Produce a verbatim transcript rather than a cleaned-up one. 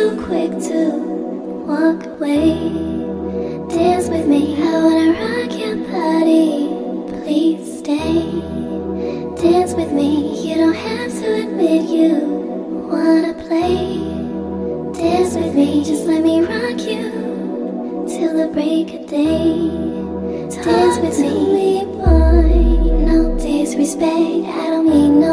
too quick to walk away. Dance with me, I wanna rock your body. Please stay. Dance with me, you don't have to admit you wanna play. Dance with me, just let me rock you till the break of day. Dance with me, boy, no disrespect, I don't mean no